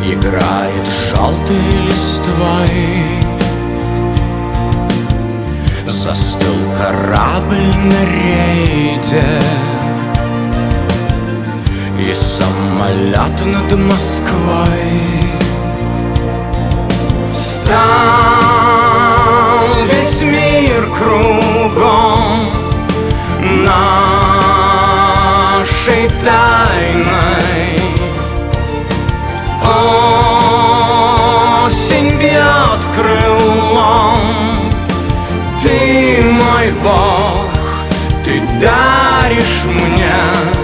играет желтой листвой. Застыл корабль на рейде, и самолет над Москвой. Стал весь мир кругом нашей тайной. Осень бьет крылом. Ты мой Бог, ты даришь мне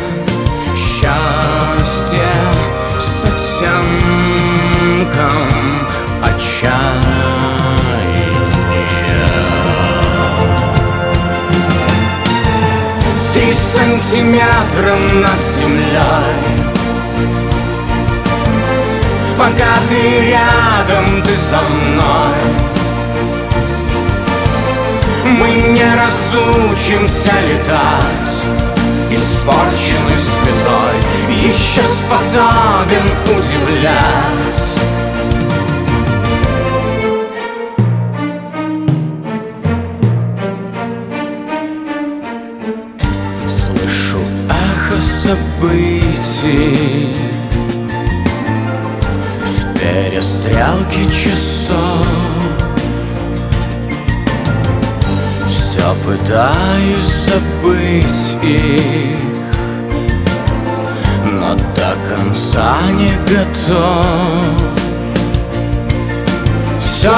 счастье с оттенком отчаяния. 3 сантиметра над землей. Пока ты рядом, ты со мной. Мы не разучимся летать. Испорченный святой еще способен удивлять. Слышу эхо событий в перестрелке часов. Все пытаюсь забыть их, но до конца не готов. Все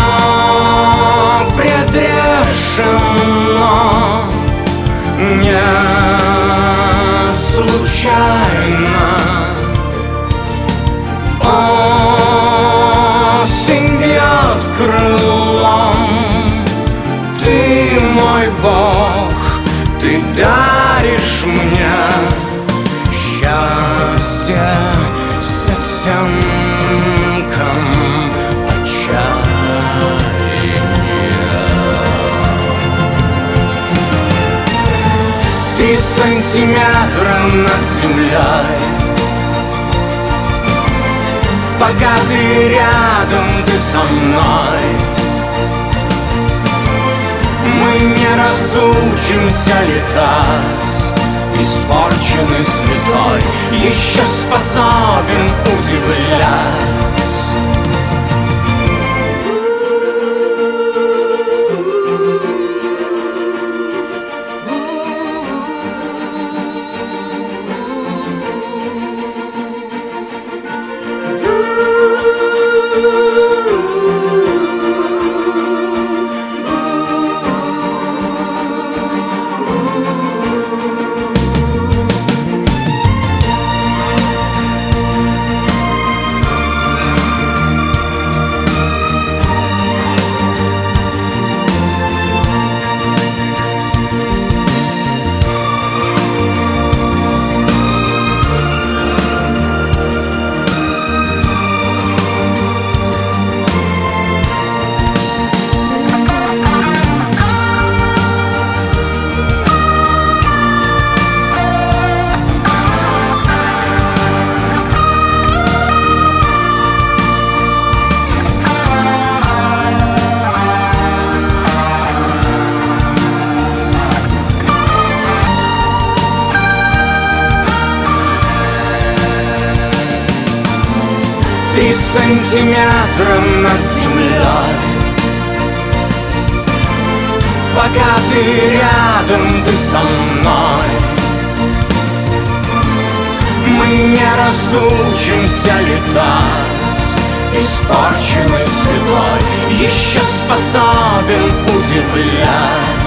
предрешено не случайно. Осень бьет крылом. Ты мой Бог, ты даришь мне счастье с оттенком отчаяния. 3 сантиметра над землей. Пока ты рядом, ты со мной. Мы не разучимся летать. Испорченный святой еще способен удивлять. Три сантиметра над землей. Пока ты рядом, ты со мной. Мы не разучимся летать. Испорченный святой еще способен удивлять.